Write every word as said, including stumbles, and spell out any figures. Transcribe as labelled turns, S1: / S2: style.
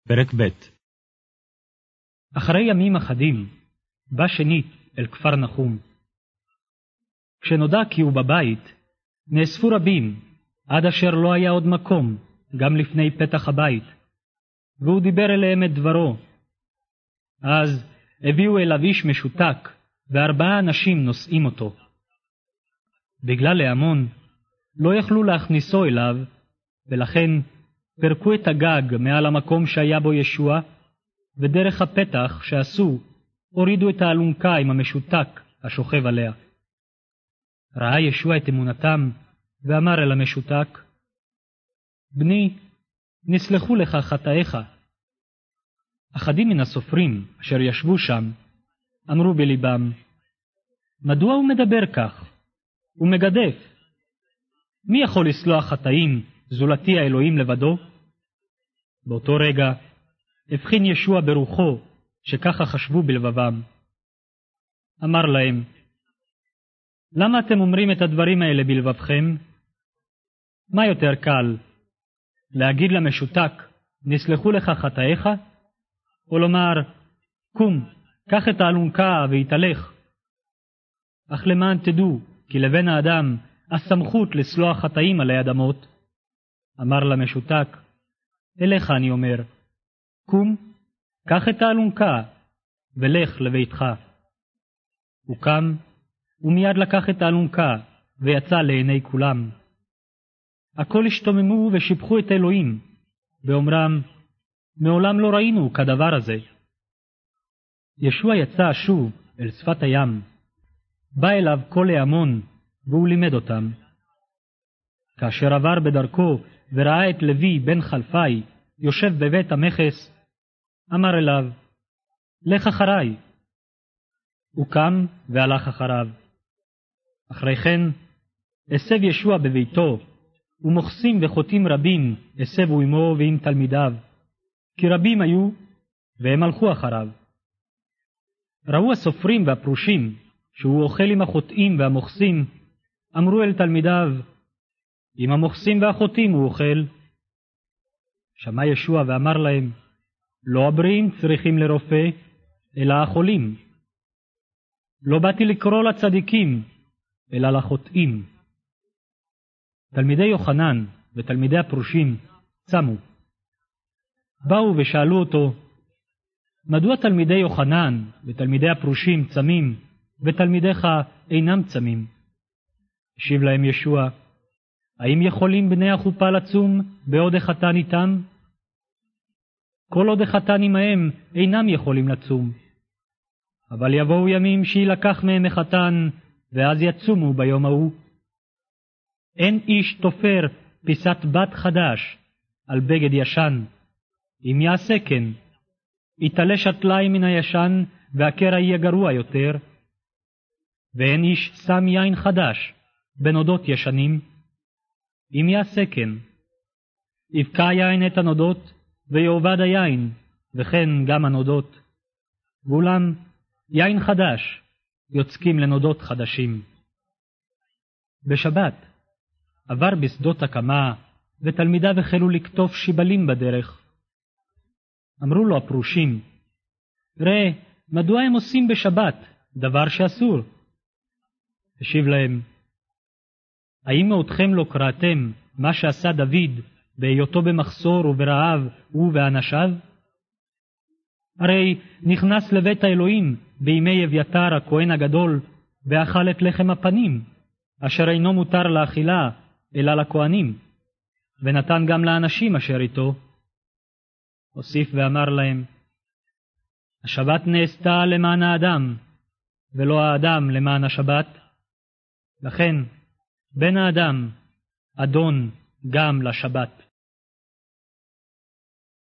S1: פרק ב'.
S2: אחרי ימים אחדים, בא שנית אל כפר נחום. כשנודע כי הוא בבית, נאספו רבים, עד אשר לא היה עוד מקום, גם לפני פתח הבית, והוא דיבר אליהם את דברו. אז הביאו אליו איש משותק, וארבעה אנשים נושאים אותו. בגלל להמון, לא יכלו להכניסו אליו, ולכן פרקו את הגג מעל המקום שהיה בו ישוע, ודרך הפתח שעשו, הורידו את האלונקה עם המשותק השוכב עליה. ראה ישוע את אמונתם, ואמר אל המשותק, בני, נסלחו לך חטאיך. אחדים מן הסופרים אשר ישבו שם, אמרו בליבם, מדוע הוא מדבר כך? הוא מגדף. מי יכול לסלוח חטאים זולתי האלוהים לבדו? באותו רגע הבחין ישוע ברוחו שככה חשבו בלבבם. אמר להם, למה אתם אומרים את הדברים האלה בלבבכם? מה יותר קל, להגיד למשותק, נסלחו לך חטאיך? או לומר, קום, קח את האלונקה והתהלך. אך למען תדעו, כי לבן האדם הסמכות לסלוח חטאים עלי אדמות. אמר למשותק, אליך אני אומר, קום, קח את האלונקה ולך לביתך. הוא קם, ומיד לקח את האלונקה ויצא לעיני כולם. הכל השתוממו ושיבחו את אלוהים, ואומרם, מעולם לא ראינו כדבר הזה. ישוע יצא שוב אל שפת הים. בא אליו כל ההמון, והוא לימד אותם. כאשר עבר בדרכו וראה את לוי בן חלפי יושב בבית המכס, אמר אליו, לך אחריי. הוא קם והלך אחריו. אחרי כן הסב ישוע בביתו, ומוכסים וחוטאים רבים הסבו עמו ועם תלמידיו, כי רבים היו, והם הלכו אחריו. ראו הסופרים והפרושים, שהוא אוכל עם החוטאים והמוכסים, אמרו אל תלמידיו, עם המוכסים והחוטאים הוא אוכל. שמע ישוע ואמר להם, לא הבריאים צריכים לרופא, אלא החולים. לא באתי לקרוא לצדיקים, אלא לחוטאים. תלמידי יוחנן ותלמידי הפרושים צמו. באו ושאלו אותו, מדוע תלמידי יוחנן ותלמידי הפרושים צמים, ותלמידיך אינם צמים? השיב להם ישוע, האם יכולים בני החופה לצום בעוד החתן איתם? כל עוד החתן עמהם אינם יכולים לצום. אבל יבואו ימים שילקח מהם החתן, ואז יצומו ביום ההוא. אין איש תופר פיסת בת חדש על בגד ישן. אם יעשה כן, יתעלה שתליים מן הישן, והקרע יהיה גרוע יותר. ואין איש שם יין חדש בנודות ישנים. אם יעשה כן, יבקע יין את הנודות, ויעובד היין, וכן גם הנודות. ואולם, יין חדש יוצקים לנודות חדשים. בשבת עבר בשדות הקמה, ותלמידיו החלו לקטוף שיבלים בדרך. אמרו לו הפרושים, ראה, מדוע הם עושים בשבת דבר שאסור? השיב להם, האם מאותכם לא קראתם מה שעשה דוד בהיותו במחסור וברעב הוא ואנשיו? הרי נכנס לבית האלוהים בימי אביתר הכהן הגדול, ואכל את לחם הפנים, אשר אינו מותר לאכילה אלא לכהנים, ונתן גם לאנשים אשר איתו. הוסיף ואמר להם, השבת נעשתה למען האדם, ולא האדם למען השבת. לכן, בן האדם, אדון גם לשבת.